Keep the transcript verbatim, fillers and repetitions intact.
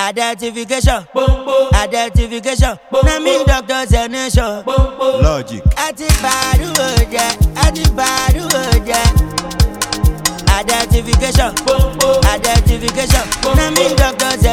Identification, identification. Na me doctor Zenation. Logic. Ati badu oje, ati badu oje. Identification, identification. Na me doctor Zenation.